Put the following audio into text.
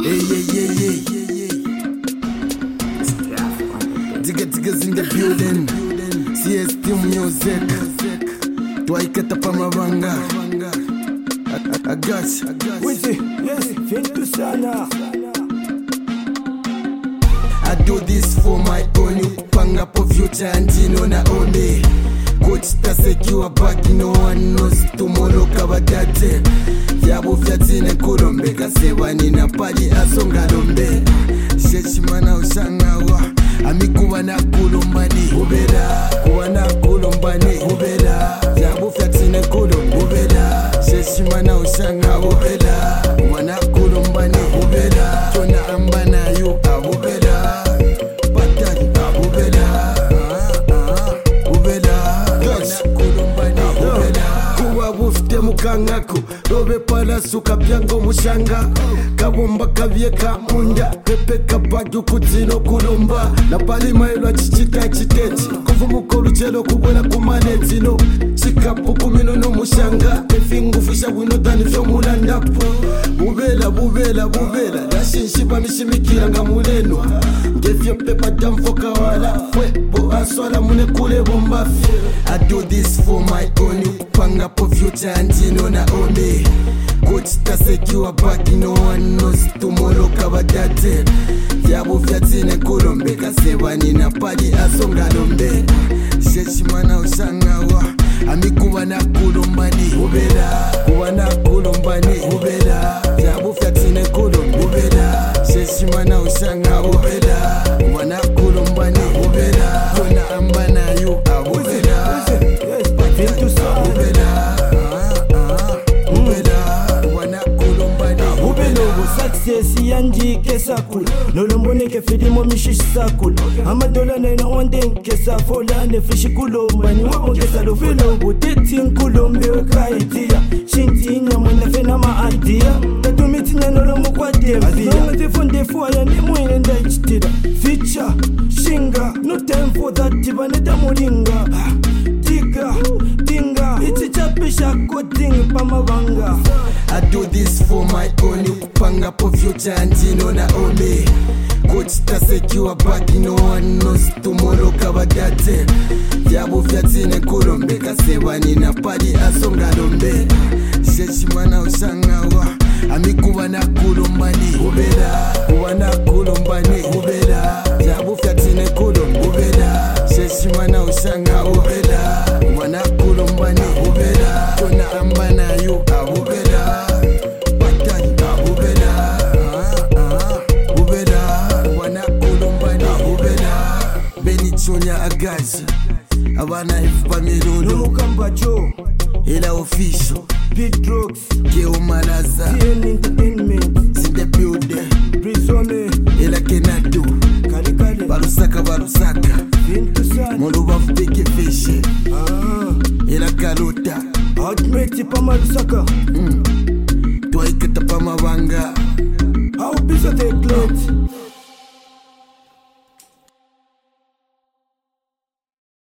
Diggas in the building. CST music. Twaikata pamabanga. I got you. Yes, Fintu sana. I do this for my own. Panga po future and Dino na only. Coach ta secure back, no one knows tomorrow kabadate. Yabo fyatine kulombe kasebani na pali asonga lombe. Sheshimana usangawa amikuwa na kulombani ubeda. Kuwa na kulombani ubeda. Yabo fyatine kulombe ubeda. Sheshimana usangawa ubeda. Kuwa na kulombani ubeda. Tona ambana yu abubeda. Patari abubeda. Kuwa bufite mukangako robe parasuka byango mushanga kabomba kavyeka munda pepe kapaju kutino kulomba na pali mailo chichita chiteti kuvumuko luchelo kubwela kumanetino chikapu kumino no mushanga efingu fisha winotani vyo mulandapo bubela nashinshiba mishimikira nga mulenwa ngefyo pepa damfoka wala fwe bo aswala mune kule bombafi. I do this for my own. Panga po future and Dino na only. Coach ta secure back, no one knows tomorrow kabadate. Yabo fyatine kulombe kasebani na pali asonga lombe. Sheshimana usangawa amikuwa na kulombani ubeda. Kuwa na kulombani ubeda. Yabo fyatine kulombe ubeda. Sheshimana usangawa ubeda. Kuwa na kulombani ubeda. Tona ambana yu abubeda. Fintu sana. Ubeda. Wana kulombani Ubelo success yanji kesakul nolombone ke filimo mishisakul amadola na onde kesa fola ne fishikulombani wabo kesa lo filo butetin kulombe kaitia shintinya mwana fena ma idea tatumitinya nolombo kwa dembi ngate fonde foya ne mwene ndaichitira feature shinga no time for that tibaneta moringa Dinga, it's a chapisha coding pamavanga. I do this for my own. Panga po future and Dino na only. Coach ta secure back, no one knows tomorrow kabadate. Yabo fyatine kulombe kasebani na pali asonga lombe. Sheshimana usangawa amikuwa na kulombani ubeda. Kuwa na kulombani ubeda. Yabo fyatine kulombe ubeda. Sheshimana usangawa ubeda. Wana kulombani ubeda. Tona ambana yu abubeda. Patari abubeda. Ubeda. Wana kulombani ubeda. Beni chonya agazi abana ifupa mirundo Numukamba Joe, ila official Big Drugs, Keo Malaza TN Entertainment, in the building Brizome, ila Kenado Kalikale, barusaka Fintu sana. Moluba fupeke feshe ila Kalota Ultimate Pamalusaka.